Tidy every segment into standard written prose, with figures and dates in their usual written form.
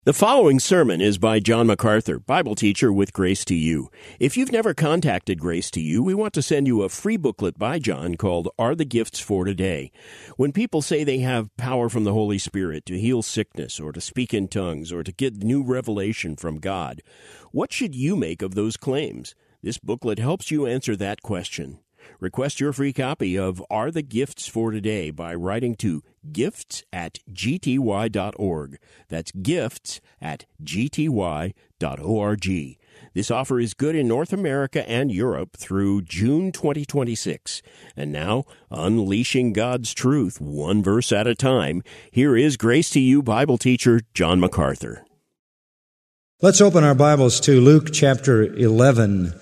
The following sermon is by John MacArthur, Bible teacher with Grace to You. If you've never contacted Grace to You, we want to send you a free booklet by John called Are the Gifts for Today? When people say they have power from the Holy Spirit to heal sickness or to speak in tongues or to get new revelation from God, what should you make of those claims? This booklet helps you answer that question. Request your free copy of Are the Gifts for Today by writing to gifts@gty.org. That's gifts@gty.org. This offer is good in North America and Europe through June 2026. And now, unleashing God's truth one verse at a time, here is Grace to You Bible teacher John MacArthur. Let's open our Bibles to Luke chapter 11.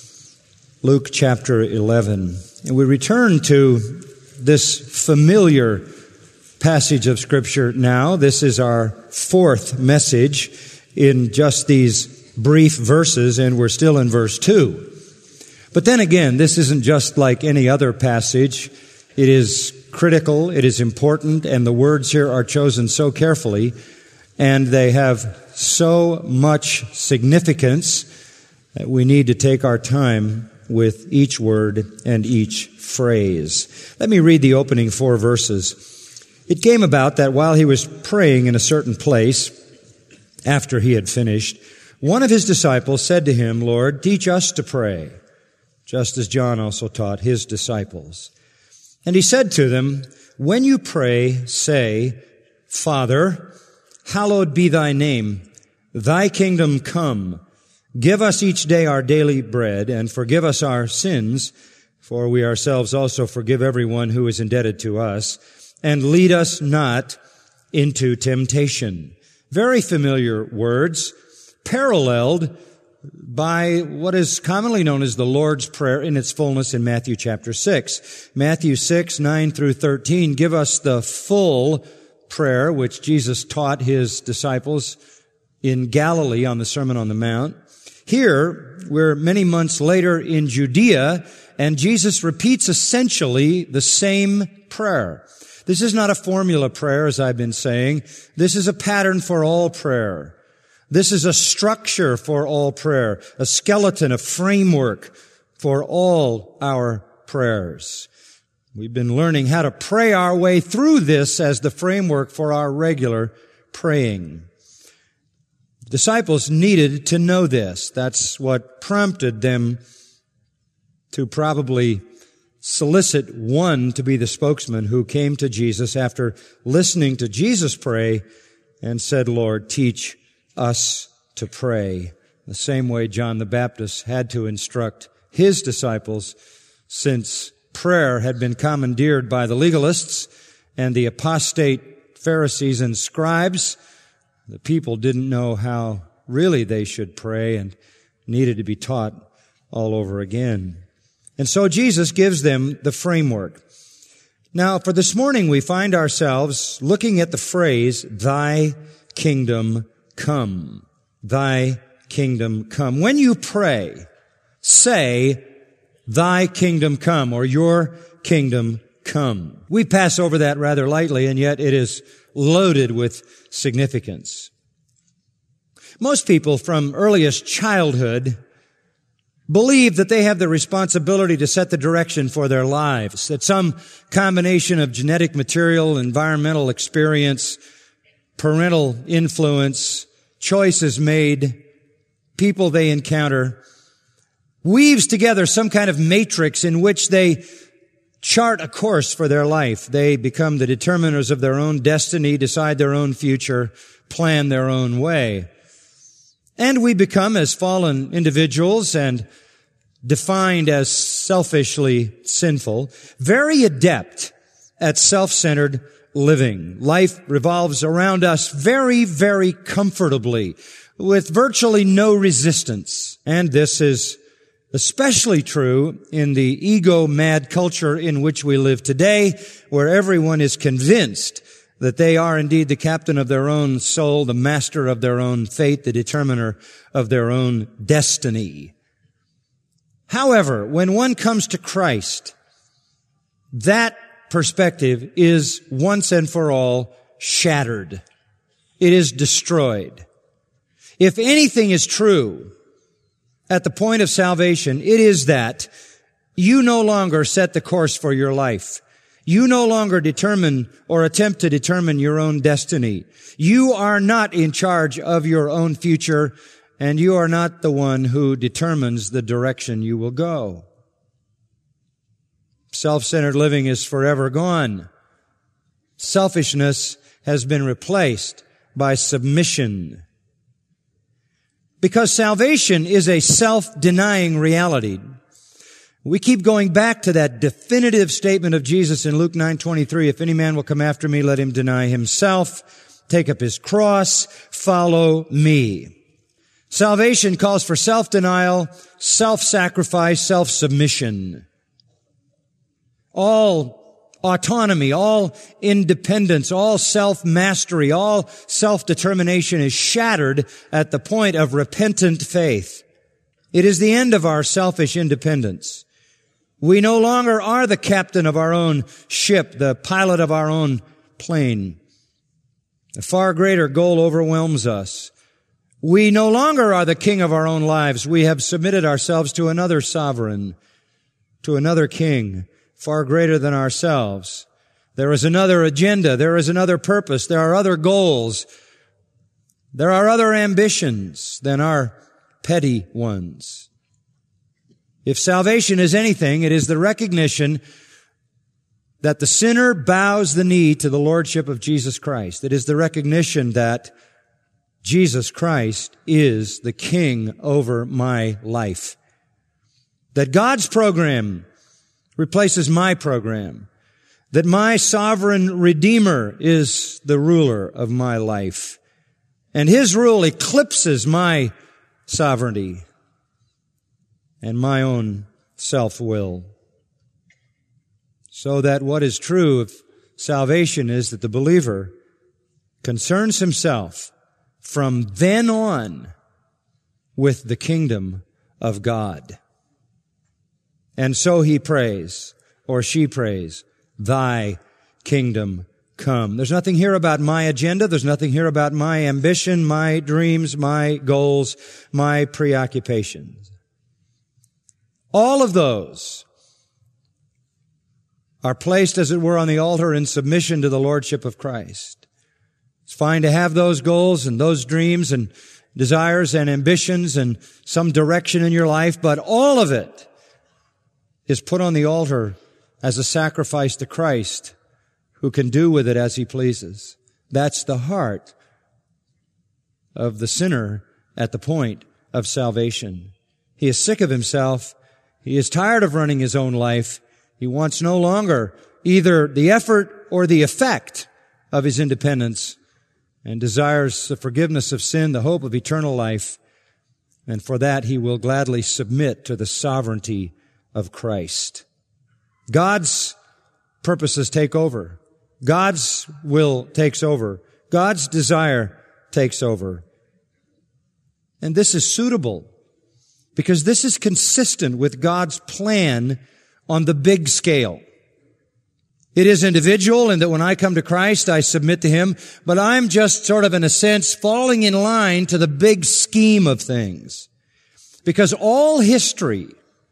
Luke chapter 11. And we return to this familiar passage of Scripture now. This is our fourth message in just these brief verses, and we're still in verse 2. But then again, this isn't just like any other passage. It is critical, it is important, and the words here are chosen so carefully, and they have so much significance that we need to take our time with each word and each phrase. Let me read the opening 4 verses. It came about that while he was praying in a certain place, after he had finished, one of his disciples said to him, "Lord, teach us to pray," just as John also taught his disciples. And he said to them, "When you pray, say, 'Father, hallowed be thy name. Thy kingdom come. Give us each day our daily bread, and forgive us our sins, for we ourselves also forgive everyone who is indebted to us. And lead us not into temptation.'" Very familiar words, paralleled by what is commonly known as the Lord's Prayer in its fullness in Matthew chapter 6. Matthew 6, 9 through 13 give us the full prayer which Jesus taught his disciples in Galilee on the Sermon on the Mount. Here, we're many months later in Judea, and Jesus repeats essentially the same prayer. This is not a formula prayer, as I've been saying. This is a pattern for all prayer. This is a structure for all prayer, a skeleton, a framework for all our prayers. We've been learning how to pray our way through this as the framework for our regular praying. Disciples needed to know this. That's what prompted them to probably solicit one to be the spokesman who came to Jesus after listening to Jesus pray and said, "Lord, teach us to pray." The same way John the Baptist had to instruct his disciples, since prayer had been commandeered by the legalists and the apostate Pharisees and scribes. The people didn't know how really they should pray and needed to be taught all over again. And so Jesus gives them the framework. Now, for this morning, we find ourselves looking at the phrase, "Thy kingdom come." Thy kingdom come. When you pray, say, "Thy kingdom come," or "Your kingdom come." We pass over that rather lightly, and yet it is loaded with significance. Most people from earliest childhood believe that they have the responsibility to set the direction for their lives, that some combination of genetic material, environmental experience, parental influence, choices made, people they encounter, weaves together some kind of matrix in which they chart a course for their life. They become the determiners of their own destiny, decide their own future, plan their own way. And we become, as fallen individuals and defined as selfishly sinful, very adept at self-centered living. Life revolves around us very, very comfortably, with virtually no resistance. And this is especially true in the ego-mad culture in which we live today, where everyone is convinced that they are indeed the captain of their own soul, the master of their own fate, the determiner of their own destiny. However, when one comes to Christ, that perspective is once and for all shattered. It is destroyed. If anything is true at the point of salvation, it is that you no longer set the course for your life. You no longer determine or attempt to determine your own destiny. You are not in charge of your own future, and you are not the one who determines the direction you will go. Self-centered living is forever gone. Selfishness has been replaced by submission. Because salvation is a self-denying reality. We keep going back to that definitive statement of Jesus in Luke 9:23, if any man will come after me, let him deny himself, take up his cross, follow me. Salvation calls for self-denial, self-sacrifice, self-submission. All autonomy, all independence, all self-mastery, all self-determination is shattered at the point of repentant faith. It is the end of our selfish independence. We no longer are the captain of our own ship, the pilot of our own plane. A far greater goal overwhelms us. We no longer are the king of our own lives. We have submitted ourselves to another sovereign, to another king, far greater than ourselves. There is another agenda. There is another purpose. There are other goals. There are other ambitions than our petty ones. If salvation is anything, it is the recognition that the sinner bows the knee to the lordship of Jesus Christ. It is the recognition that Jesus Christ is the king over my life. That God's program replaces my program. That my sovereign Redeemer is the ruler of my life. And His rule eclipses my sovereignty and my own self-will. So that what is true of salvation is that the believer concerns himself from then on with the kingdom of God. And so he prays, or she prays, Thy kingdom come. There's nothing here about my agenda. There's nothing here about my ambition, my dreams, my goals, my preoccupations. All of those are placed, as it were, on the altar in submission to the lordship of Christ. It's fine to have those goals and those dreams and desires and ambitions and some direction in your life, but all of it is put on the altar as a sacrifice to Christ, who can do with it as He pleases. That's the heart of the sinner at the point of salvation. He is sick of himself. He is tired of running his own life. He wants no longer either the effort or the effect of his independence, and desires the forgiveness of sin, the hope of eternal life. And for that he will gladly submit to the sovereignty of Christ. God's purposes take over. God's will takes over. God's desire takes over. And this is suitable because this is consistent with God's plan on the big scale. It is individual in that when I come to Christ, I submit to Him, but I'm just sort of, in a sense, falling in line to the big scheme of things. Because all history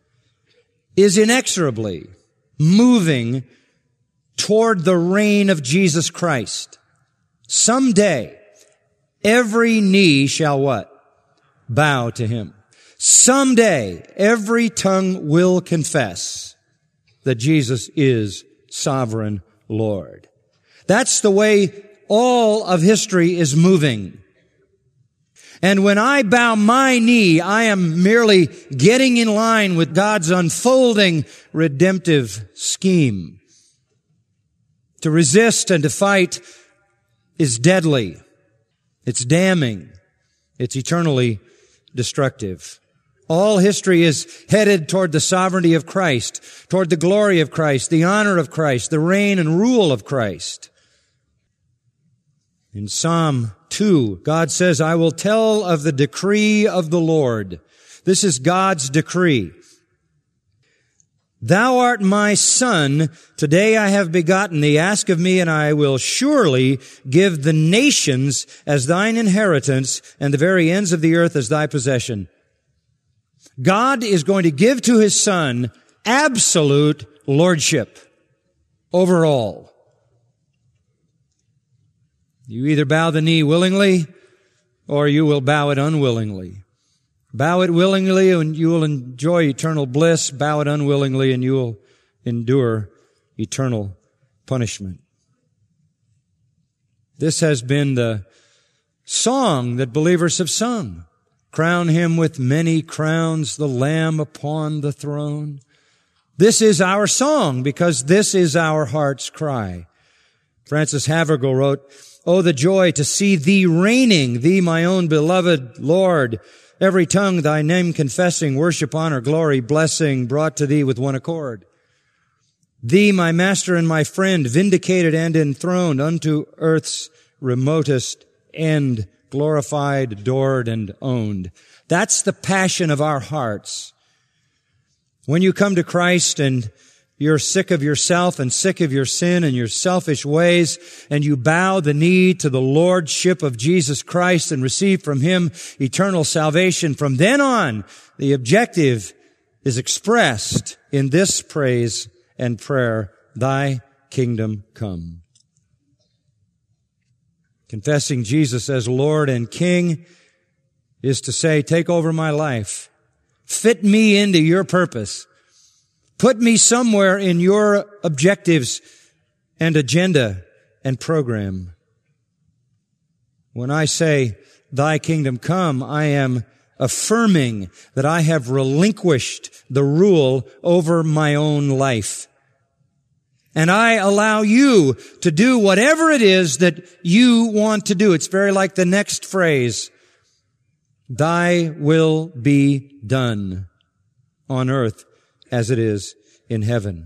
is inexorably moving toward the reign of Jesus Christ. Someday, every knee shall what? Bow to Him. Someday, every tongue will confess that Jesus is sovereign Lord. That's the way all of history is moving. And when I bow my knee, I am merely getting in line with God's unfolding redemptive scheme. To resist and to fight is deadly. It's damning. It's eternally destructive. All history is headed toward the sovereignty of Christ, toward the glory of Christ, the honor of Christ, the reign and rule of Christ. In Psalm 2, God says, I will tell of the decree of the Lord. This is God's decree. Thou art my son. Today I have begotten thee. Ask of me, and I will surely give the nations as thine inheritance, and the very ends of the earth as thy possession. God is going to give to his son absolute lordship over all. You either bow the knee willingly, or you will bow it unwillingly. Bow it willingly and you will enjoy eternal bliss. Bow it unwillingly and you will endure eternal punishment. This has been the song that believers have sung. Crown him with many crowns, the Lamb upon the throne. This is our song because this is our heart's cry. Francis Havergal wrote, "Oh, the joy to see thee reigning, thee my own beloved Lord. Every tongue thy name confessing, worship, honor, glory, blessing brought to thee with one accord. Thee, my master and my friend, vindicated and enthroned unto earth's remotest end, glorified, adored, and owned." That's the passion of our hearts. When you come to Christ and you're sick of yourself and sick of your sin and your selfish ways, and you bow the knee to the lordship of Jesus Christ and receive from him eternal salvation, from then on, the objective is expressed in this praise and prayer, "Thy kingdom come." Confessing Jesus as Lord and King is to say, take over my life. Fit me into your purpose. Put me somewhere in your objectives and agenda and program. When I say, "Thy kingdom come," I am affirming that I have relinquished the rule over my own life. And I allow you to do whatever it is that you want to do. It's very like the next phrase, "Thy will be done on earth as it is in heaven."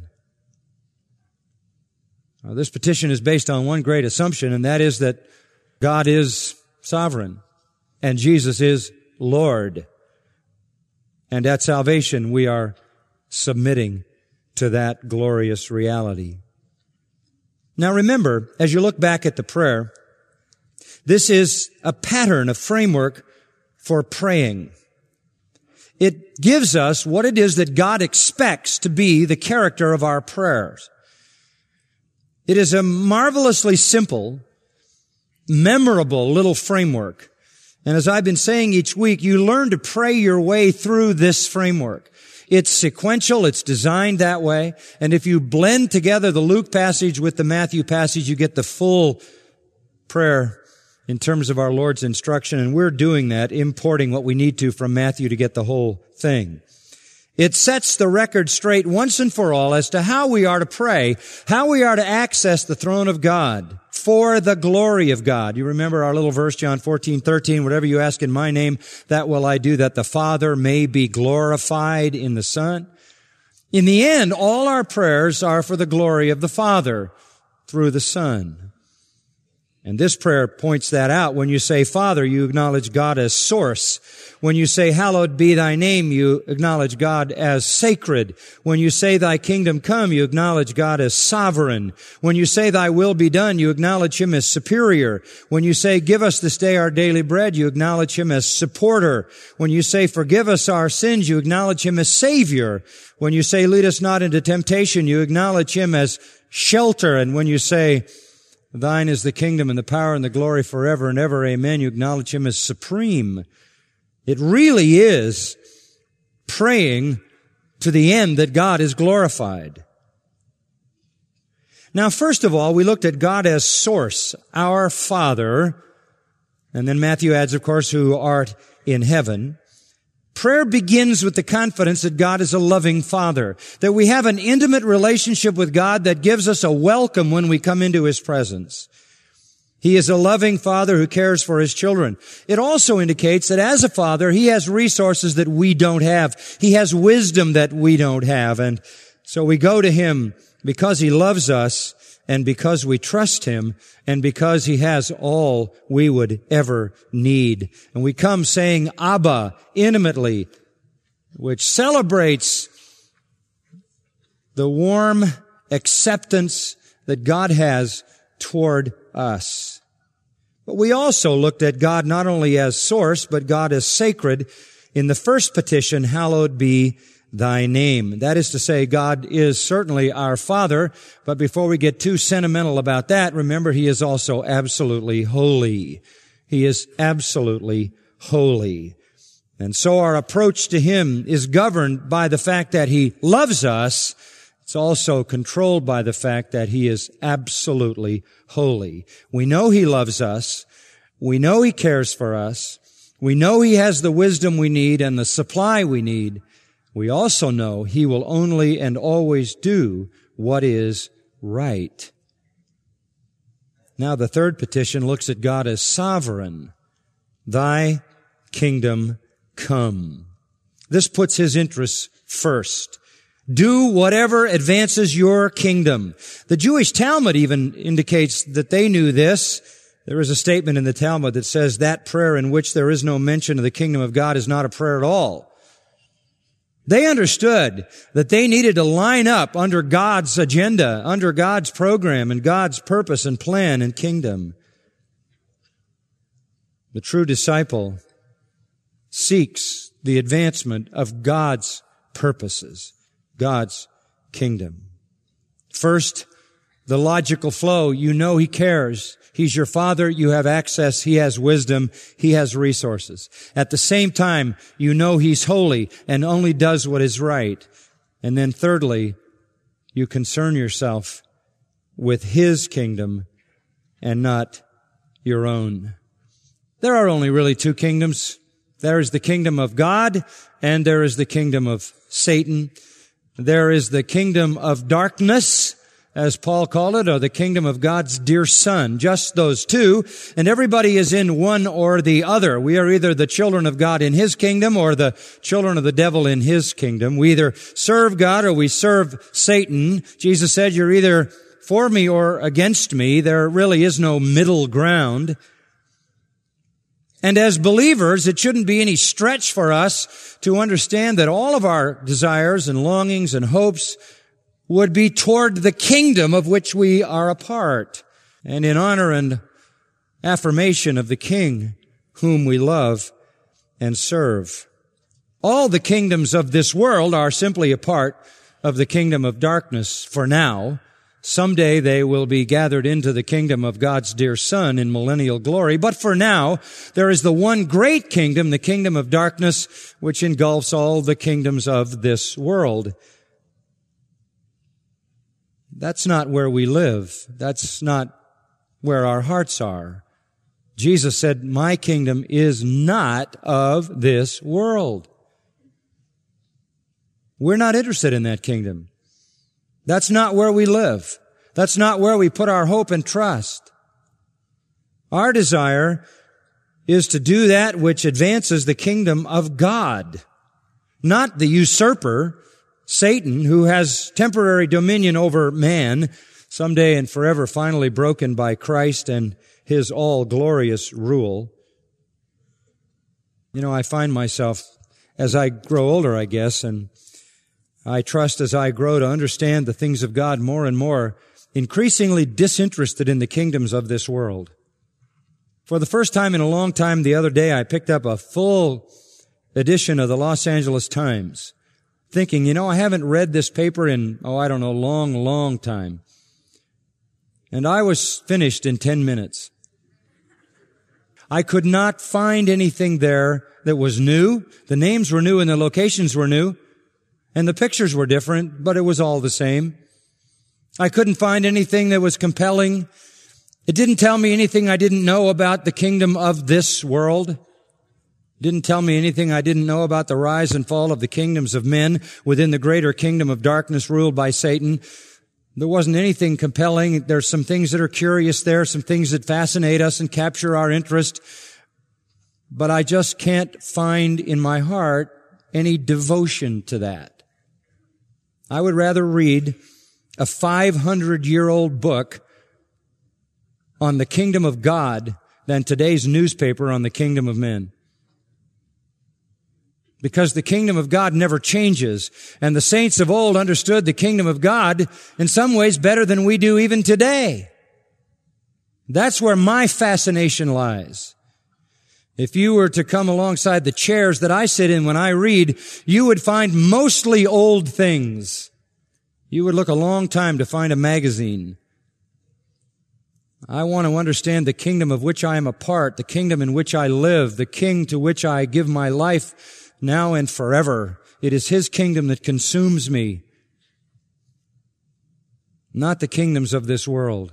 Now, this petition is based on one great assumption, and that is that God is sovereign and Jesus is Lord. And at salvation, we are submitting to that glorious reality. Now remember, as you look back at the prayer, this is a pattern, a framework for praying. It gives us what it is that God expects to be the character of our prayers. It is a marvelously simple, memorable little framework. And as I've been saying each week, you learn to pray your way through this framework. It's sequential, it's designed that way. And if you blend together the Luke passage with the Matthew passage, you get the full prayer in terms of our Lord's instruction, and we're doing that, importing what we need to from Matthew to get the whole thing. It sets the record straight once and for all as to how we are to pray, how we are to access the throne of God for the glory of God. You remember our little verse, John 14:13, "Whatever you ask in my name, that will I do, that the Father may be glorified in the Son." In the end, all our prayers are for the glory of the Father through the Son. And this prayer points that out. When you say Father, you acknowledge God as source. When you say hallowed be thy name, you acknowledge God as sacred. When you say thy kingdom come, you acknowledge God as sovereign. When you say thy will be done, you acknowledge him as superior. When you say give us this day our daily bread, you acknowledge him as supporter. When you say forgive us our sins, you acknowledge him as savior. When you say lead us not into temptation, you acknowledge him as shelter. And when you say thine is the kingdom and the power and the glory forever and ever, amen, you acknowledge him as supreme. It really is praying to the end that God is glorified. Now, first of all, we looked at God as source, our Father, and then Matthew adds, of course, who art in heaven. Prayer begins with the confidence that God is a loving Father, that we have an intimate relationship with God that gives us a welcome when we come into his presence. He is a loving Father who cares for his children. It also indicates that as a Father, he has resources that we don't have. He has wisdom that we don't have. And so we go to him because he loves us and because we trust him and because he has all we would ever need. And we come saying Abba intimately, which celebrates the warm acceptance that God has toward us. But we also looked at God not only as source, but God as sacred in the first petition, hallowed be thy name. That is to say, God is certainly our Father, but before we get too sentimental about that, remember He is also absolutely holy. He is absolutely holy. And so our approach to Him is governed by the fact that He loves us. It's also controlled by the fact that He is absolutely holy. We know He loves us. We know He cares for us. We know He has the wisdom we need and the supply we need. We also know He will only and always do what is right. Now the third petition looks at God as sovereign. Thy kingdom come. This puts His interests first. Do whatever advances your kingdom. The Jewish Talmud even indicates that they knew this. There is a statement in the Talmud that says that prayer in which there is no mention of the kingdom of God is not a prayer at all. They understood that they needed to line up under God's agenda, under God's program and God's purpose and plan and kingdom. The true disciple seeks the advancement of God's purposes, God's kingdom. First, the logical flow. You know He cares. He's your Father. You have access. He has wisdom. He has resources. At the same time, you know He's holy and only does what is right. And then thirdly, you concern yourself with His kingdom and not your own. There are only really two kingdoms. There is the kingdom of God and there is the kingdom of Satan. There is the kingdom of darkness, as Paul called it, or the kingdom of God's dear Son. Just those two, and everybody is in one or the other. We are either the children of God in His kingdom or the children of the devil in his kingdom. We either serve God or we serve Satan. Jesus said, you're either for me or against me. There really is no middle ground. And as believers, it shouldn't be any stretch for us to understand that all of our desires and longings and hopes would be toward the kingdom of which we are a part, and in honor and affirmation of the King whom we love and serve. All the kingdoms of this world are simply a part of the kingdom of darkness for now. Someday they will be gathered into the kingdom of God's dear Son in millennial glory. But for now, there is the one great kingdom, the kingdom of darkness, which engulfs all the kingdoms of this world. That's not where we live. That's not where our hearts are. Jesus said, my kingdom is not of this world. We're not interested in that kingdom. That's not where we live. That's not where we put our hope and trust. Our desire is to do that which advances the kingdom of God, not the usurper, Satan, who has temporary dominion over man, someday and forever finally broken by Christ and His all-glorious rule. You know, I find myself, as I grow older, I guess, and I trust as I grow to understand the things of God more and more, increasingly disinterested in the kingdoms of this world. For the first time in a long time, the other day, I picked up a full edition of the Los Angeles Times, thinking, you know, I haven't read this paper in, long time. And I was finished in 10 minutes. I could not find anything there that was new. The names were new and the locations were new. And the pictures were different, but it was all the same. I couldn't find anything that was compelling. It didn't tell me anything I didn't know about the kingdom of this world. Didn't tell me anything I didn't know about the rise and fall of the kingdoms of men within the greater kingdom of darkness ruled by Satan. There wasn't anything compelling. There's some things that are curious there, some things that fascinate us and capture our interest. But I just can't find in my heart any devotion to that. I would rather read a 500-year-old book on the kingdom of God than today's newspaper on the kingdom of men. because the kingdom of God never changes. And the saints of old understood the kingdom of God in some ways better than we do even today. That's where my fascination lies. If you were to come alongside the chairs that I sit in when I read, you would find mostly old things. You would look a long time to find a magazine. I want to understand the kingdom of which I am a part, the kingdom in which I live, the king to which I give my life now and forever. It is His kingdom that consumes me, not the kingdoms of this world.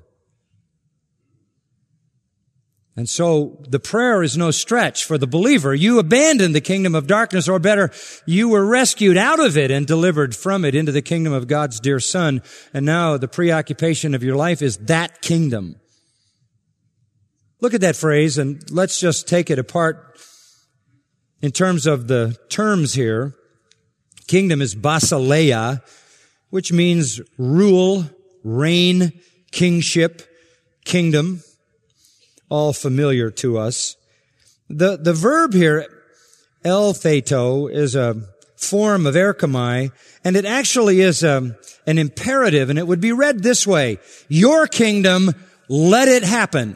And so the prayer is no stretch for the believer. You abandoned the kingdom of darkness, or better, you were rescued out of it and delivered from it into the kingdom of God's dear Son. And now the preoccupation of your life is that kingdom. Look at that phrase, and let's just take it apart in terms of the terms here. Kingdom is basileia, which means rule, reign, kingship, kingdom. All familiar to us. The verb here, eltheto, is a form of erchomai, and it actually is an imperative, and it would be read this way: your kingdom, let it happen.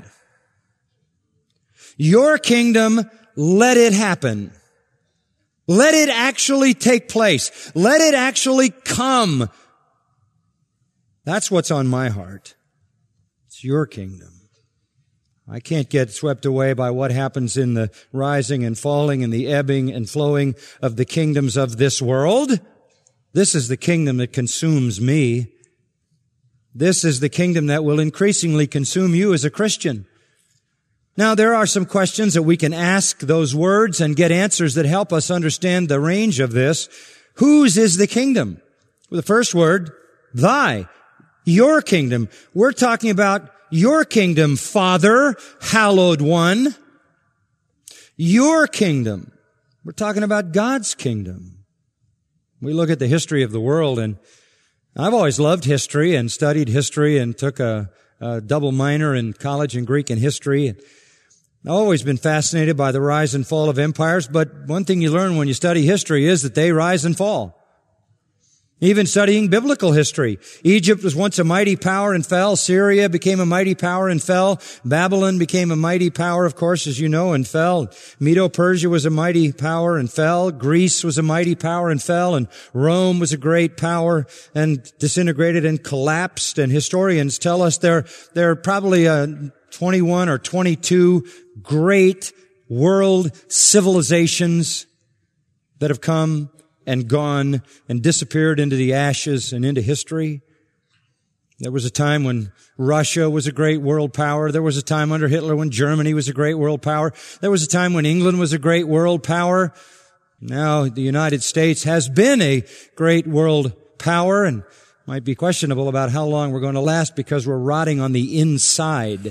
Your kingdom, let it happen. Let it actually take place. Let it actually come. That's what's on my heart. It's your kingdom. I can't get swept away by what happens in the rising and falling and the ebbing and flowing of the kingdoms of this world. This is the kingdom that consumes me. This is the kingdom that will increasingly consume you as a Christian. Now, there are some questions that we can ask those words and get answers that help us understand the range of this. Whose is the kingdom? Well, the first word, thy, your kingdom. We're talking about your kingdom, Father, hallowed one. Your kingdom. We're talking about God's kingdom. We look at the history of the world, and I've always loved history and studied history and took a double minor in college in Greek and history. I've always been fascinated by the rise and fall of empires, but one thing you learn when you study history is that they rise and fall. Even studying biblical history. Egypt was once a mighty power and fell. Syria became a mighty power and fell. Babylon became a mighty power, of course, as you know, and fell. Medo-Persia was a mighty power and fell. Greece was a mighty power and fell. And Rome was a great power and disintegrated and collapsed. And historians tell us there are probably 21 or 22 great world civilizations that have come and gone and disappeared into the ashes and into history. There was a time when Russia was a great world power. There was a time under Hitler when Germany was a great world power. There was a time when England was a great world power. Now the United States has been a great world power, and might be questionable about how long we're going to last because we're rotting on the inside.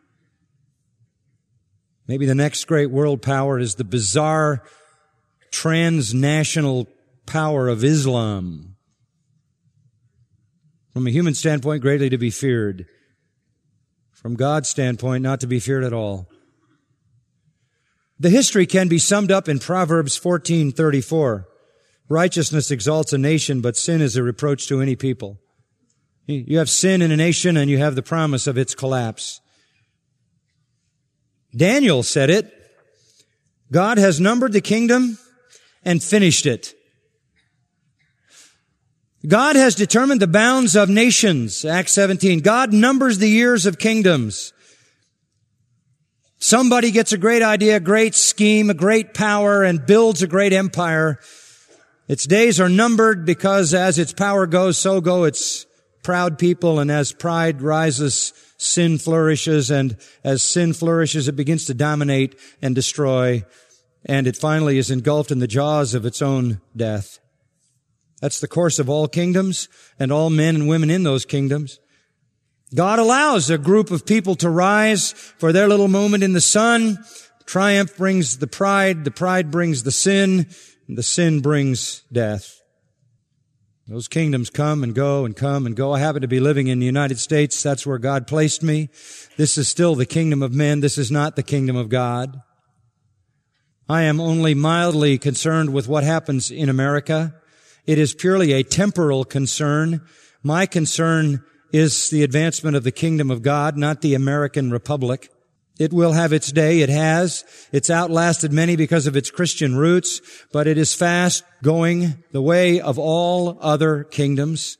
Maybe the next great world power is the bizarre transnational power of Islam. From a human standpoint, greatly to be feared. From God's standpoint, not to be feared at all. The history can be summed up in Proverbs 14:34. Righteousness exalts a nation, but sin is a reproach to any people. You have sin in a nation, and you have the promise of its collapse. Daniel said it. God has numbered the kingdom and finished it. God has determined the bounds of nations, Acts 17. God numbers the years of kingdoms. Somebody gets a great idea, a great scheme, a great power, and builds a great empire. Its days are numbered because as its power goes, so go its proud people, and as pride rises, sin flourishes, and as sin flourishes, it begins to dominate and destroy, and it finally is engulfed in the jaws of its own death. That's the course of all kingdoms and all men and women in those kingdoms. God allows a group of people to rise for their little moment in the sun. Triumph brings the pride brings the sin, and the sin brings death. Those kingdoms come and go and come and go. I happen to be living in the United States. That's where God placed me. This is still the kingdom of men. This is not the kingdom of God. I am only mildly concerned with what happens in America. It is purely a temporal concern. My concern is the advancement of the kingdom of God, not the American Republic. It will have its day. It has. It's outlasted many because of its Christian roots, but it is fast going the way of all other kingdoms.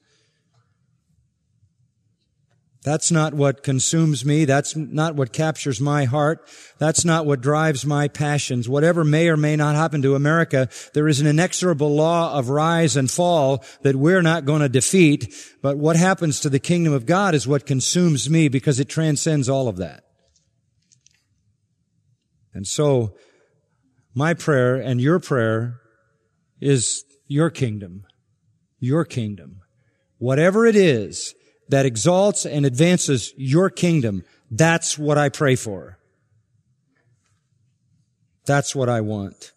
That's not what consumes me. That's not what captures my heart. That's not what drives my passions. Whatever may or may not happen to America, there is an inexorable law of rise and fall that we're not going to defeat. But what happens to the kingdom of God is what consumes me because it transcends all of that. And so, my prayer and your prayer is your kingdom. Your kingdom. Whatever it is that exalts and advances your kingdom, that's what I pray for. That's what I want.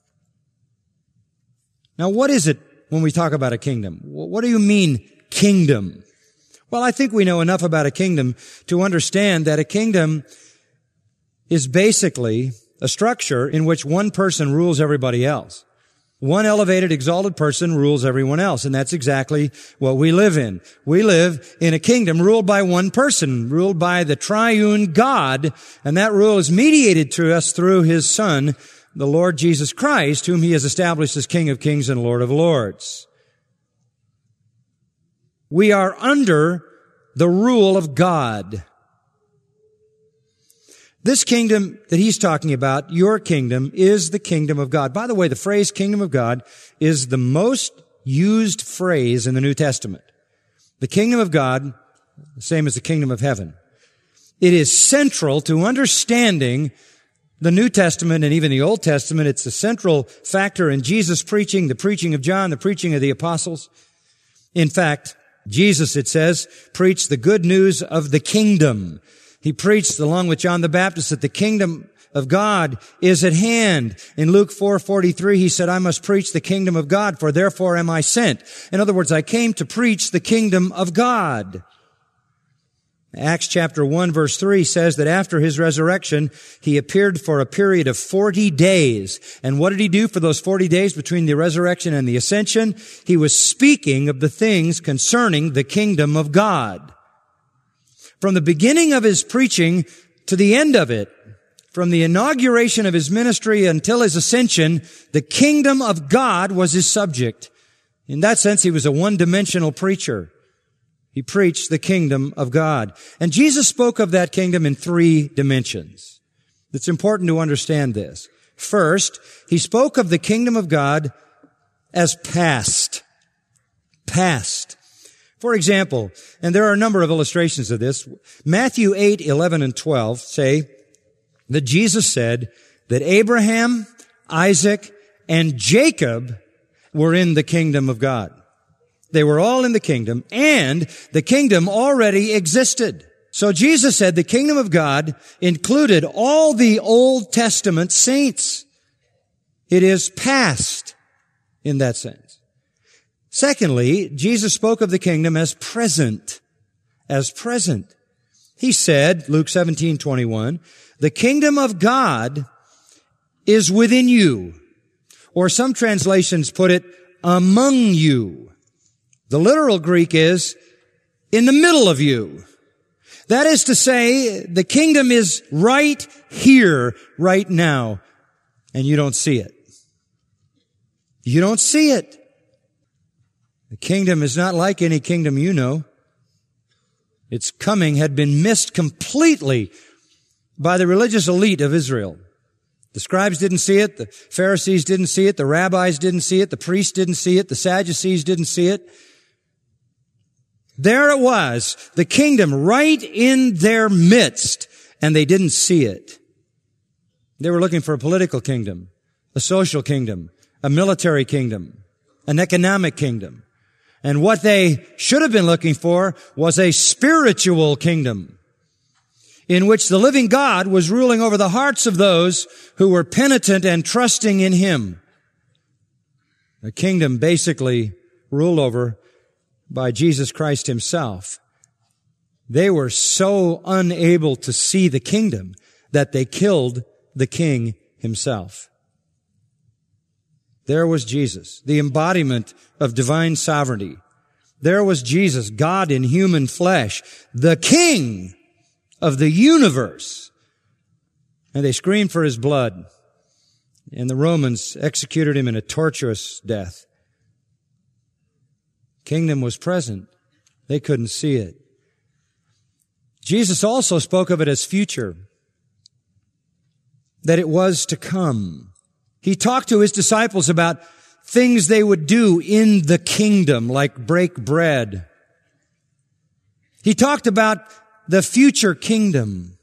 Now, what is it when we talk about a kingdom? What do you mean, kingdom? Well, I think we know enough about a kingdom to understand that a kingdom is basically a structure in which one person rules everybody else. One elevated, exalted person rules everyone else, and that's exactly what we live in. We live in a kingdom ruled by one person, ruled by the triune God, and that rule is mediated to us through His Son, the Lord Jesus Christ, whom He has established as King of Kings and Lord of Lords. We are under the rule of God. This kingdom that he's talking about, your kingdom, is the kingdom of God. By the way, the phrase kingdom of God is the most used phrase in the New Testament. The kingdom of God, the same as the kingdom of heaven. It is central to understanding the New Testament and even the Old Testament. It's a central factor in Jesus' preaching, the preaching of John, the preaching of the apostles. In fact, Jesus, it says, preached the good news of the kingdom. He preached, along with John the Baptist, that the kingdom of God is at hand. In Luke 4:43, he said, I must preach the kingdom of God, for therefore am I sent. In other words, I came to preach the kingdom of God. Acts chapter 1 verse 3 says that after his resurrection, he appeared for a period of 40 days. And what did he do for those 40 days between the resurrection and the ascension? He was speaking of the things concerning the kingdom of God. From the beginning of his preaching to the end of it, from the inauguration of his ministry until his ascension, the kingdom of God was his subject. In that sense, he was a one-dimensional preacher. He preached the kingdom of God. And Jesus spoke of that kingdom in 3 dimensions. It's important to understand this. First, he spoke of the kingdom of God as past. Past. For example, and there are a number of illustrations of this, Matthew 8:11 and 12 say that Jesus said that Abraham, Isaac, and Jacob were in the kingdom of God. They were all in the kingdom, and the kingdom already existed. So Jesus said the kingdom of God included all the Old Testament saints. It is past in that sense. Secondly, Jesus spoke of the kingdom as present. As present. He said, Luke 17:21, the kingdom of God is within you. Or some translations put it, among you. The literal Greek is, in the middle of you. That is to say, the kingdom is right here, right now, and you don't see it. You don't see it. The kingdom is not like any kingdom you know. Its coming had been missed completely by the religious elite of Israel. The scribes didn't see it, the Pharisees didn't see it, the rabbis didn't see it, the priests didn't see it, the Sadducees didn't see it. There it was, the kingdom right in their midst, and they didn't see it. They were looking for a political kingdom, a social kingdom, a military kingdom, an economic kingdom. And what they should have been looking for was a spiritual kingdom in which the living God was ruling over the hearts of those who were penitent and trusting in Him. A kingdom basically ruled over by Jesus Christ Himself. They were so unable to see the kingdom that they killed the king himself. There was Jesus, the embodiment of divine sovereignty. There was Jesus, God in human flesh, the King of the universe. And they screamed for his blood. And the Romans executed him in a torturous death. Kingdom was present. They couldn't see it. Jesus also spoke of it as future, that it was to come. He talked to his disciples about things they would do in the kingdom, like break bread. He talked about the future kingdom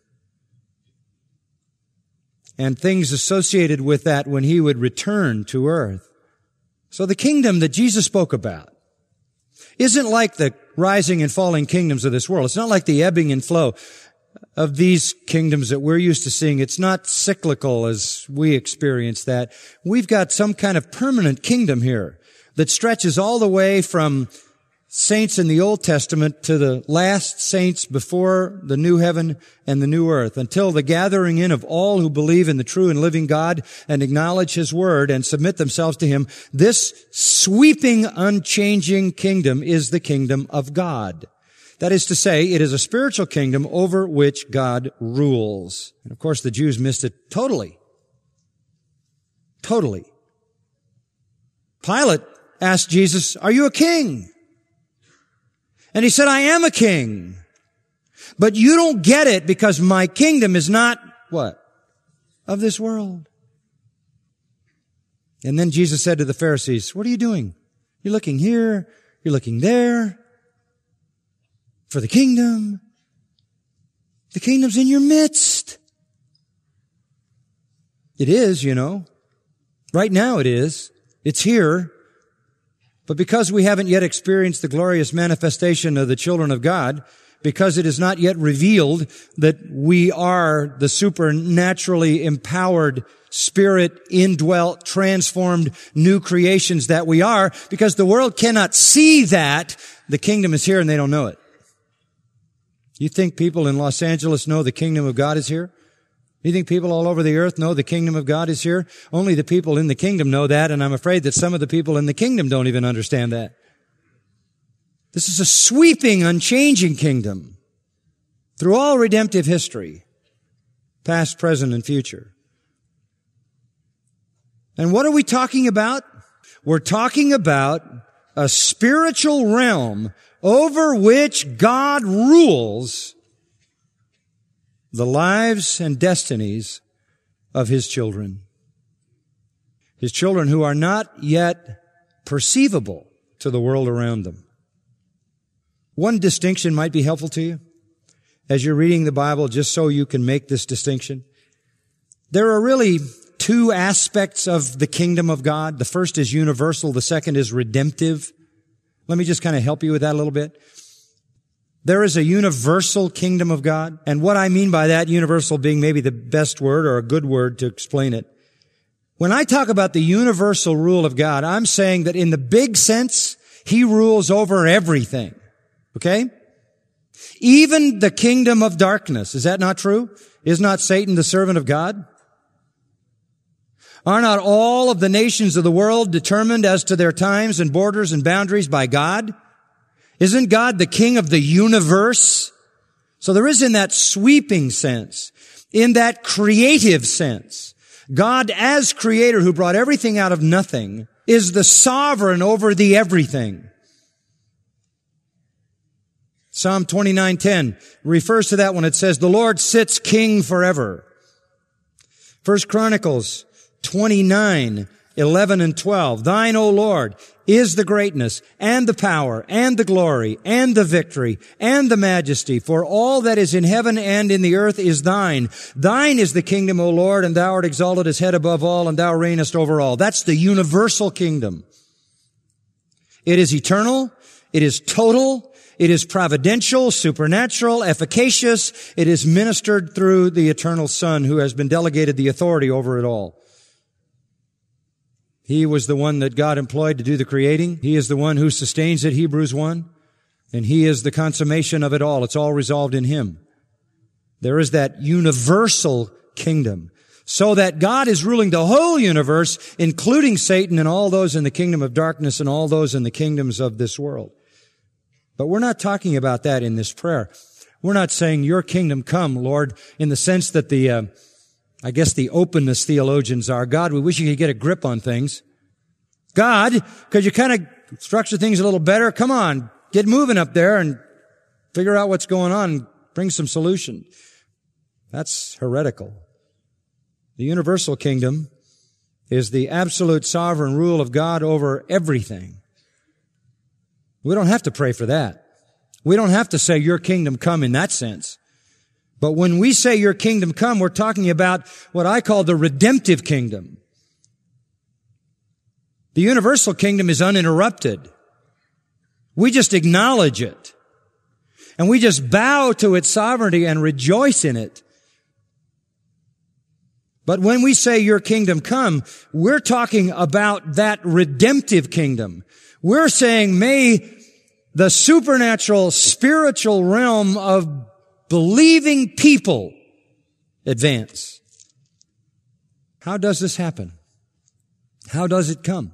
and things associated with that when he would return to earth. So the kingdom that Jesus spoke about isn't like the rising and falling kingdoms of this world. It's not like the ebbing and flow of these kingdoms that we're used to seeing. It's not cyclical as we experience that. We've got some kind of permanent kingdom here that stretches all the way from saints in the Old Testament to the last saints before the new heaven and the new earth, until the gathering in of all who believe in the true and living God and acknowledge his word and submit themselves to him. This sweeping, unchanging kingdom is the kingdom of God. That is to say, it is a spiritual kingdom over which God rules. And of course, the Jews missed it totally. Totally. Pilate asked Jesus, "Are you a king?" And he said, "I am a king. But you don't get it because my kingdom is not," what? "Of this world." And then Jesus said to the Pharisees, "What are you doing? You're looking here, you're looking there for the kingdom. The kingdom's in your midst." It is, you know. Right now it is. It's here. But because we haven't yet experienced the glorious manifestation of the children of God, because it is not yet revealed that we are the supernaturally empowered, spirit indwelt, transformed new creations that we are, because the world cannot see that, the kingdom is here and they don't know it. You think people in Los Angeles know the kingdom of God is here? You think people all over the earth know the kingdom of God is here? Only the people in the kingdom know that, and I'm afraid that some of the people in the kingdom don't even understand that. This is a sweeping, unchanging kingdom through all redemptive history, past, present, and future. And what are we talking about? We're talking about a spiritual realm over which God rules the lives and destinies of his children. His children who are not yet perceivable to the world around them. One distinction might be helpful to you as you're reading the Bible, just so you can make this distinction. There are really two aspects of the kingdom of God. The first is universal. The second is redemptive. Let me just kind of help you with that a little bit. There is a universal kingdom of God. And what I mean by that, universal being maybe the best word or a good word to explain it. When I talk about the universal rule of God, I'm saying that in the big sense, he rules over everything. Okay? Even the kingdom of darkness. Is that not true? Is not Satan the servant of God? Are not all of the nations of the world determined as to their times and borders and boundaries by God? Isn't God the king of the universe? So there is in that sweeping sense, in that creative sense, God as creator who brought everything out of nothing is the sovereign over the everything. Psalm 29:10 refers to that when it says, "The Lord sits king forever." 1 Chronicles 29:11 and 12. "Thine, O Lord, is the greatness and the power and the glory and the victory and the majesty, for all that is in heaven and in the earth is thine. Thine is the kingdom, O Lord, and thou art exalted as head above all, and thou reignest over all." That's the universal kingdom. It is eternal. It is total. It is providential, supernatural, efficacious. It is ministered through the eternal Son who has been delegated the authority over it all. He was the one that God employed to do the creating. He is the one who sustains it, Hebrews 1. And he is the consummation of it all. It's all resolved in him. There is that universal kingdom. So that God is ruling the whole universe, including Satan and all those in the kingdom of darkness and all those in the kingdoms of this world. But we're not talking about that in this prayer. We're not saying, your kingdom come, Lord, in the sense that the openness theologians are. God, we wish you could get a grip on things. God, could you kind of structure things a little better? Come on, get moving up there and figure out what's going on and bring some solution. That's heretical. The universal kingdom is the absolute sovereign rule of God over everything. We don't have to pray for that. We don't have to say, your kingdom come in that sense. But when we say your kingdom come, we're talking about what I call the redemptive kingdom. The universal kingdom is uninterrupted. We just acknowledge it. And we just bow to its sovereignty and rejoice in it. But when we say your kingdom come, we're talking about that redemptive kingdom. We're saying, may the supernatural, spiritual realm of believing people advance. How does this happen? How does it come?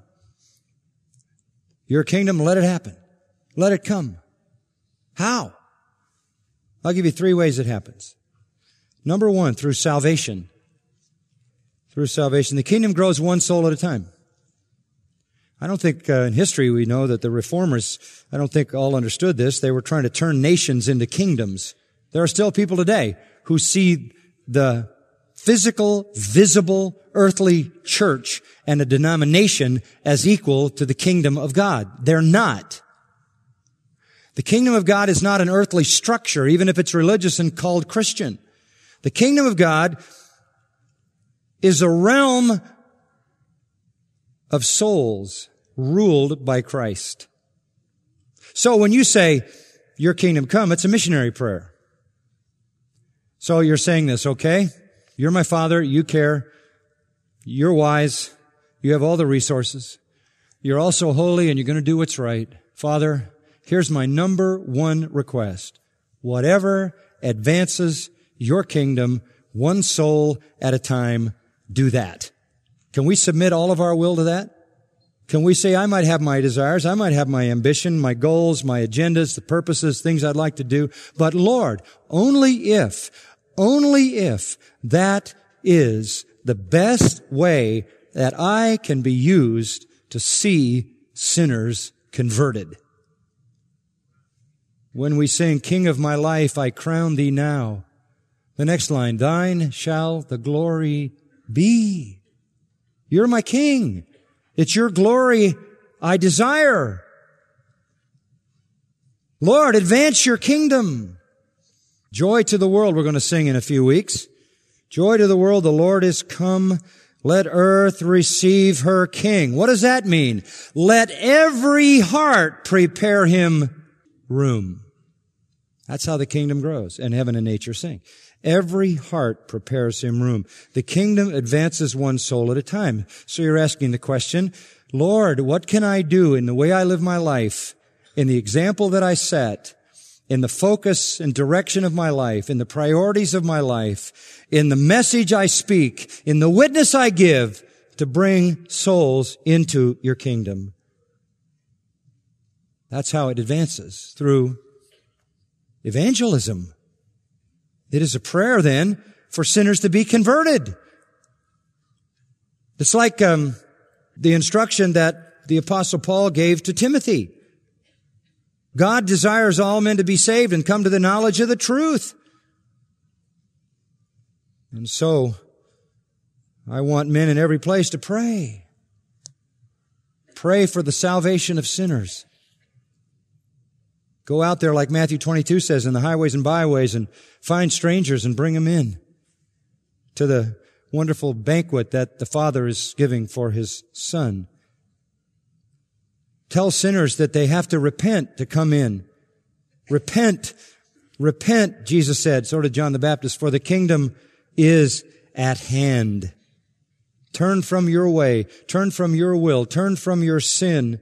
Your kingdom, let it happen. Let it come. How? I'll give you 3 ways it happens. Number 1, through salvation. Through salvation. The kingdom grows one soul at a time. I don't think in history we know that the reformers, I don't think all understood this. They were trying to turn nations into kingdoms. There are still people today who see the physical, visible, earthly church and a denomination as equal to the kingdom of God. They're not. The kingdom of God is not an earthly structure, even if it's religious and called Christian. The kingdom of God is a realm of souls ruled by Christ. So when you say, your kingdom come, it's a missionary prayer. So you're saying this, okay? You're my Father, you care, you're wise, you have all the resources, you're also holy and you're going to do what's right. Father, here's my number 1 request. Whatever advances your kingdom, one soul at a time, do that. Can we submit all of our will to that? Can we say, I might have my desires, I might have my ambition, my goals, my agendas, the purposes, things I'd like to do, but Lord, only if that is the best way that I can be used to see sinners converted. When we sing, King of my life, I crown thee now. The next line, thine shall the glory be. You're my King. It's your glory I desire. Lord, advance your kingdom. Joy to the world, we're going to sing in a few weeks. Joy to the world, the Lord is come. Let earth receive her King. What does that mean? Let every heart prepare him room. That's how the kingdom grows, and heaven and nature sing. Every heart prepares him room. The kingdom advances one soul at a time. So you're asking the question, Lord, what can I do in the way I live my life, in the example that I set, in the focus and direction of my life, in the priorities of my life, in the message I speak, in the witness I give, to bring souls into your kingdom? That's how it advances, through evangelism. It is a prayer then for sinners to be converted. It's like the instruction that the Apostle Paul gave to Timothy. God desires all men to be saved and come to the knowledge of the truth. And so, I want men in every place to pray. Pray for the salvation of sinners. Go out there, like Matthew 22 says, in the highways and byways, and find strangers and bring them in to the wonderful banquet that the Father is giving for His Son. Tell sinners that they have to repent to come in. Repent, repent, Jesus said, so did John the Baptist, for the kingdom is at hand. Turn from your way, turn from your will, turn from your sin,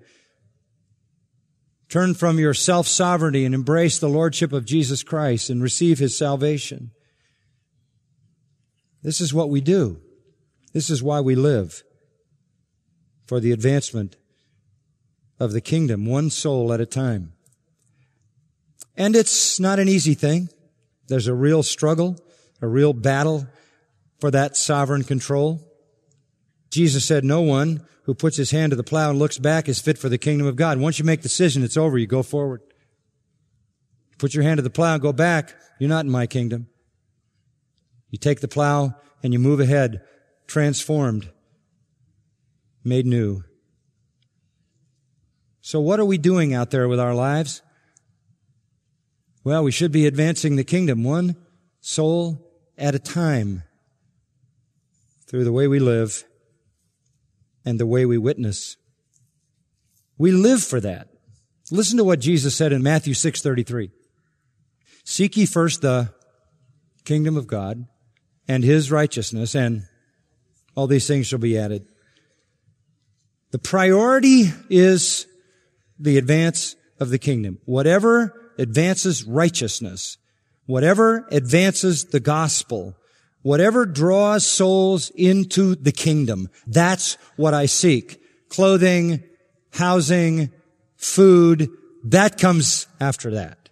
turn from your self-sovereignty and embrace the lordship of Jesus Christ and receive His salvation. This is what we do. This is why we live, for the advancement of the kingdom, one soul at a time. And it's not an easy thing. There's a real struggle, a real battle for that sovereign control. Jesus said, no one who puts his hand to the plow and looks back is fit for the kingdom of God. Once you make the decision, it's over. You go forward. Put your hand to the plow and go back. You're not in my kingdom. You take the plow and you move ahead, transformed, made new. So what are we doing out there with our lives? Well, we should be advancing the kingdom one soul at a time through the way we live and the way we witness. We live for that. Listen to what Jesus said in Matthew 6:33. Seek ye first the kingdom of God and his righteousness, and all these things shall be added. The priority is the advance of the kingdom. Whatever advances righteousness, whatever advances the gospel, whatever draws souls into the kingdom, that's what I seek. Clothing, housing, food, that comes after that.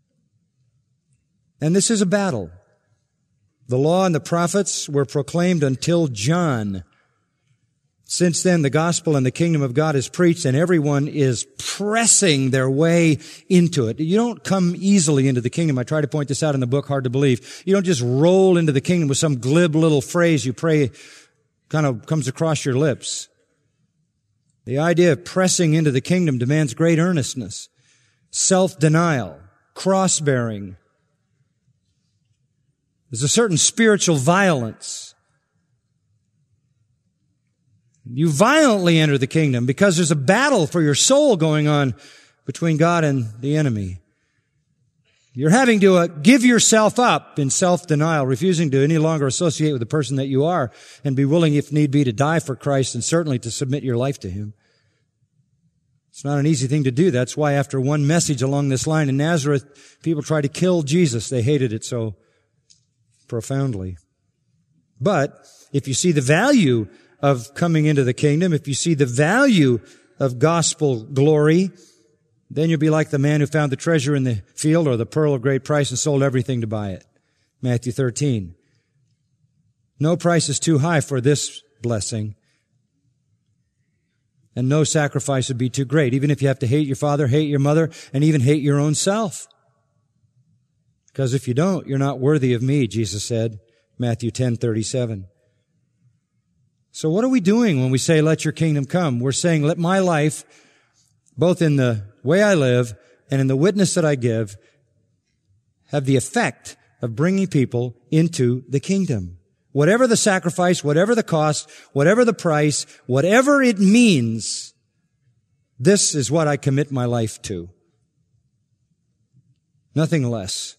And this is a battle. The law and the prophets were proclaimed until John. Since then, the gospel and the kingdom of God is preached, and everyone is pressing their way into it. You don't come easily into the kingdom. I try to point this out in the book, Hard to Believe. You don't just roll into the kingdom with some glib little phrase you pray kind of comes across your lips. The idea of pressing into the kingdom demands great earnestness, self-denial, cross-bearing. There's a certain spiritual violence. You violently enter the kingdom because there's a battle for your soul going on between God and the enemy. You're having to give yourself up in self-denial, refusing to any longer associate with the person that you are, and be willing, if need be, to die for Christ and certainly to submit your life to Him. It's not an easy thing to do. That's why after one message along this line in Nazareth, people tried to kill Jesus. They hated it so profoundly. But if you see the value of coming into the kingdom, if you see the value of gospel glory, then you'll be like the man who found the treasure in the field or the pearl of great price and sold everything to buy it. Matthew 13. No price is too high for this blessing, and no sacrifice would be too great, even if you have to hate your father, hate your mother, and even hate your own self. Because if you don't, you're not worthy of me, Jesus said, Matthew 10:37. So what are we doing when we say, let your kingdom come? We're saying, let my life, both in the way I live and in the witness that I give, have the effect of bringing people into the kingdom. Whatever the sacrifice, whatever the cost, whatever the price, whatever it means, this is what I commit my life to. Nothing less.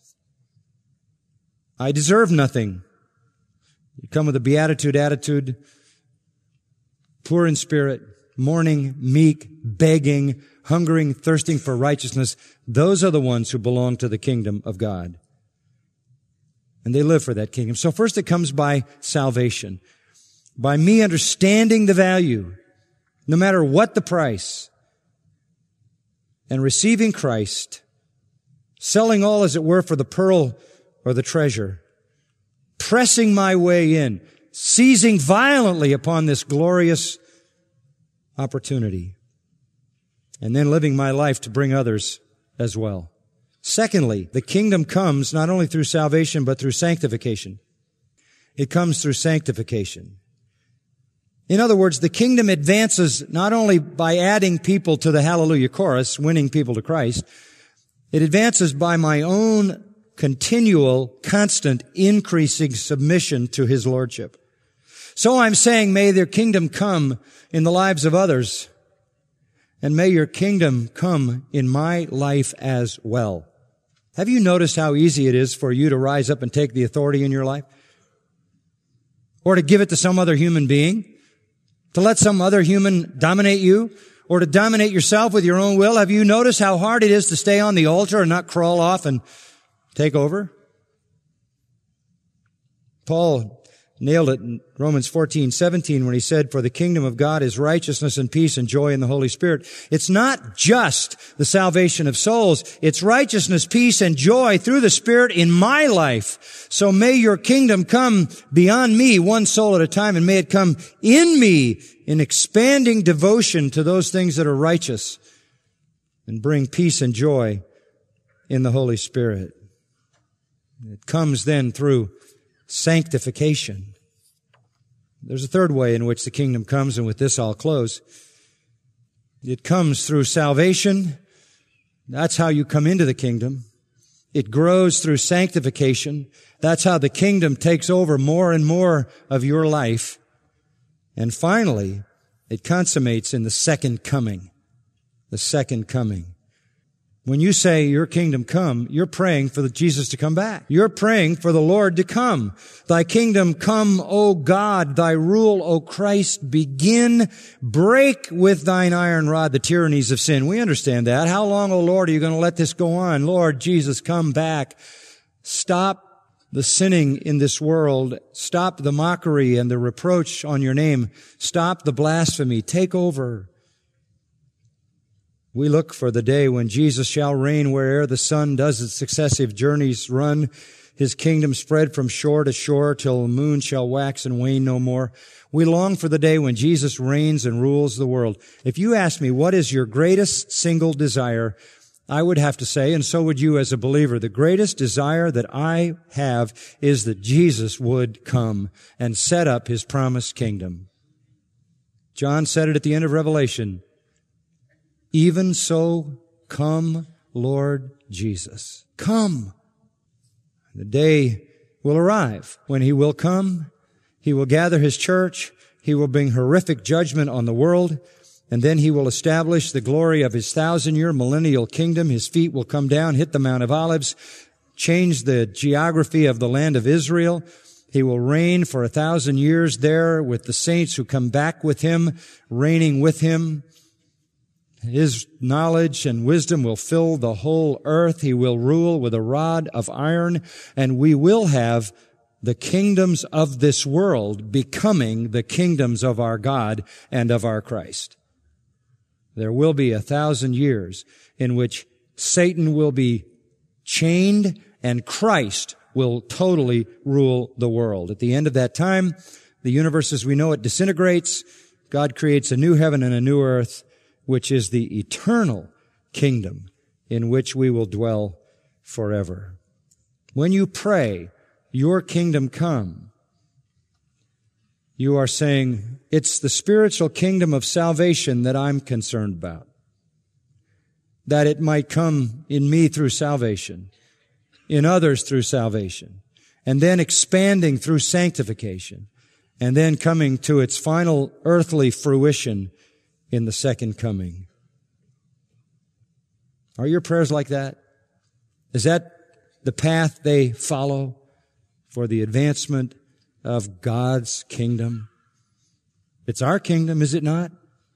I deserve nothing. You come with a beatitude attitude, poor in spirit, mourning, meek, begging, hungering, thirsting for righteousness. Those are the ones who belong to the kingdom of God. And they live for that kingdom. So first it comes by salvation. By me understanding the value, no matter what the price, and receiving Christ, selling all as it were for the pearl or the treasure, pressing my way in, seizing violently upon this glorious opportunity, and then living my life to bring others as well. Secondly, the kingdom comes not only through salvation, but through sanctification. It comes through sanctification. In other words, the kingdom advances not only by adding people to the Hallelujah chorus, winning people to Christ, it advances by my own continual, constant, increasing submission to His Lordship. So I'm saying, may their kingdom come in the lives of others, and may your kingdom come in my life as well. Have you noticed how easy it is for you to rise up and take the authority in your life? Or to give it to some other human being? To let some other human dominate you? Or to dominate yourself with your own will? Have you noticed how hard it is to stay on the altar and not crawl off and take over? Paul nailed it in Romans 14:17 when he said, "For the kingdom of God is righteousness and peace and joy in the Holy Spirit." It's not just the salvation of souls. It's righteousness, peace, and joy through the Spirit in my life. So may your kingdom come beyond me, one soul at a time, and may it come in me in expanding devotion to those things that are righteous and bring peace and joy in the Holy Spirit. It comes then through sanctification. There's a third way in which the kingdom comes, and with this I'll close. It comes through salvation. That's how you come into the kingdom. It grows through sanctification. That's how the kingdom takes over more and more of your life. And finally, it consummates in the second coming. The second coming. When you say your kingdom come, you're praying for Jesus to come back. You're praying for the Lord to come. Thy kingdom come, O God, thy rule, O Christ, begin. Break with thine iron rod the tyrannies of sin. We understand that. How long, O Lord, are you going to let this go on? Lord Jesus, come back. Stop the sinning in this world. Stop the mockery and the reproach on your name. Stop the blasphemy. Take over. We look for the day when Jesus shall reign where'er the sun does its successive journeys run, his kingdom spread from shore to shore till the moon shall wax and wane no more. We long for the day when Jesus reigns and rules the world. If you ask me what is your greatest single desire, I would have to say, and so would you as a believer, the greatest desire that I have is that Jesus would come and set up his promised kingdom. John said it at the end of Revelation, "Even so, come, Lord Jesus." Come. The day will arrive when he will come. He will gather his church. He will bring horrific judgment on the world. And then he will establish the glory of his 1,000-year millennial kingdom. His feet will come down, hit the Mount of Olives, change the geography of the land of Israel. He will reign for 1,000 years there with the saints who come back with him, reigning with him. His knowledge and wisdom will fill the whole earth. He will rule with a rod of iron, and we will have the kingdoms of this world becoming the kingdoms of our God and of our Christ. There will be 1,000 years in which Satan will be chained and Christ will totally rule the world. At the end of that time, the universe as we know it disintegrates. God creates a new heaven and a new earth, which is the eternal kingdom in which we will dwell forever. When you pray, your kingdom come, you are saying, it's the spiritual kingdom of salvation that I'm concerned about. That it might come in me through salvation, in others through salvation, and then expanding through sanctification, and then coming to its final earthly fruition in the second coming. Are your prayers like that? Is that the path they follow for the advancement of God's kingdom? It's our kingdom, is it not?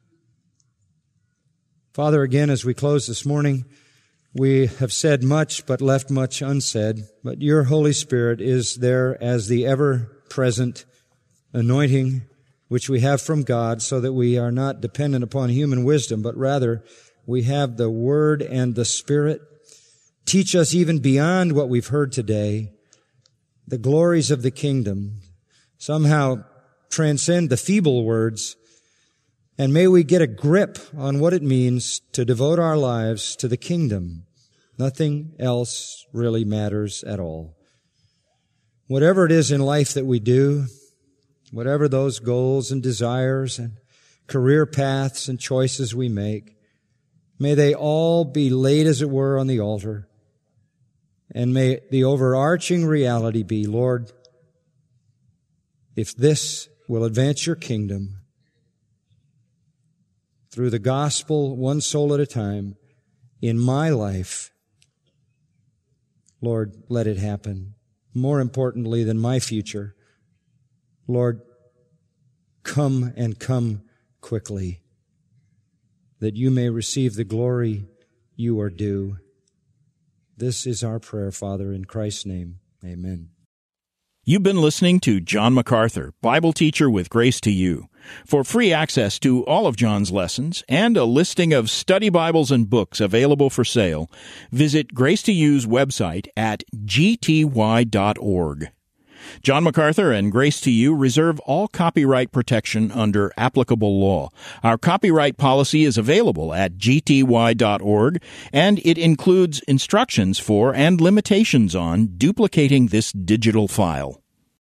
Father, again, as we close this morning, we have said much but left much unsaid, but your Holy Spirit is there as the ever-present anointing which we have from God, so that we are not dependent upon human wisdom, but rather we have the Word and the Spirit. Teach us even beyond what we've heard today, the glories of the kingdom. Somehow transcend the feeble words, and may we get a grip on what it means to devote our lives to the kingdom. Nothing else really matters at all. Whatever it is in life that we do, whatever those goals and desires and career paths and choices we make, may they all be laid, as it were, on the altar. And may the overarching reality be, Lord, if this will advance your kingdom through the gospel, one soul at a time, in my life, Lord, let it happen. More importantly than my future, Lord, come and come quickly, that you may receive the glory you are due. This is our prayer, Father, in Christ's name. Amen. You've been listening to John MacArthur, Bible teacher with Grace to You. For free access to all of John's lessons and a listing of study Bibles and books available for sale, visit Grace to You's website at gty.org. John MacArthur and Grace to You reserve all copyright protection under applicable law. Our copyright policy is available at gty.org, and it includes instructions for and limitations on duplicating this digital file.